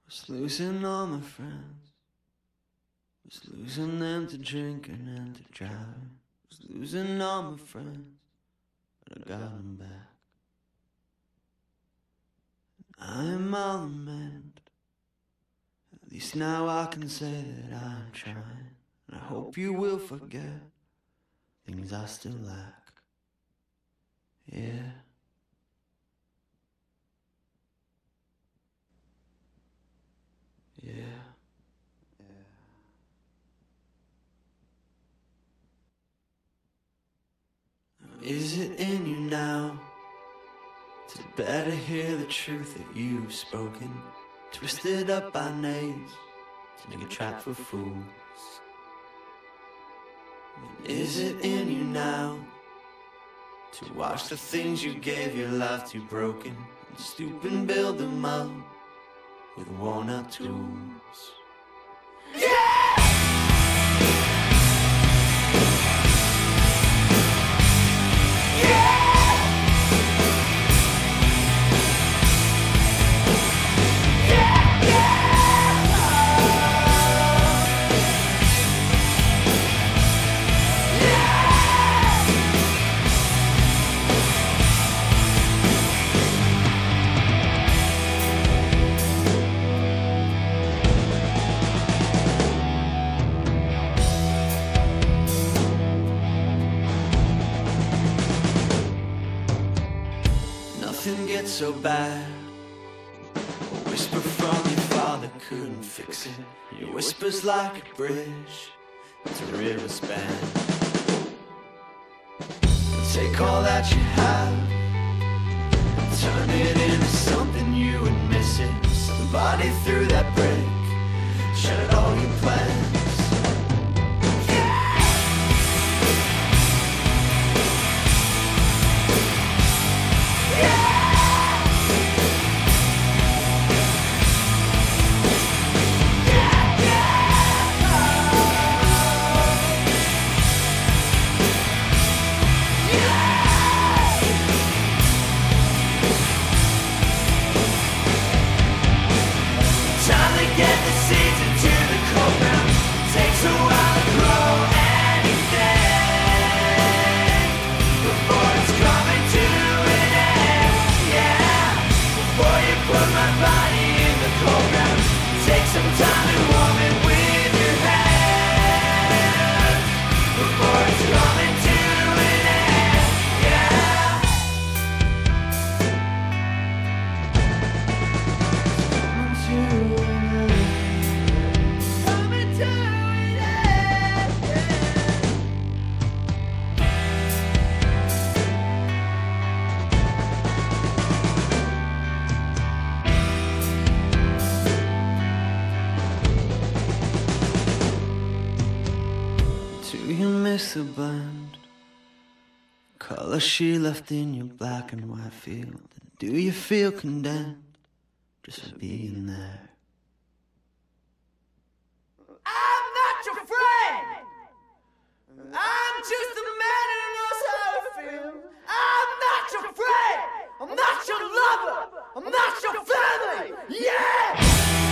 Was losing all my friends, was losing them to drinking and to driving. Was losing all my friends, but I got them back. I am all mend. At least now I can say that I'm trying. And I hope you will forget things I still lack. Yeah. Yeah. Is it in you now to better hear the truth that you've spoken, twisted up by names to make a trap for fools? Is it in you now to watch the things you gave your life to broken and stoop and build them up with worn out tools? Nothing gets so bad. A whisper from your father couldn't fix it. Your whisper's like a bridge to a river span. Take all that you have and turn it into something you would miss it. Somebody threw that brick, shattered all your plans. Do you miss the blend color she left in your black and white field? Do you feel condemned just for being there? I'm not your friend. I'm just a man who knows how to feel. I'm not your friend. I'm not your lover. I'm not your family. Yeah!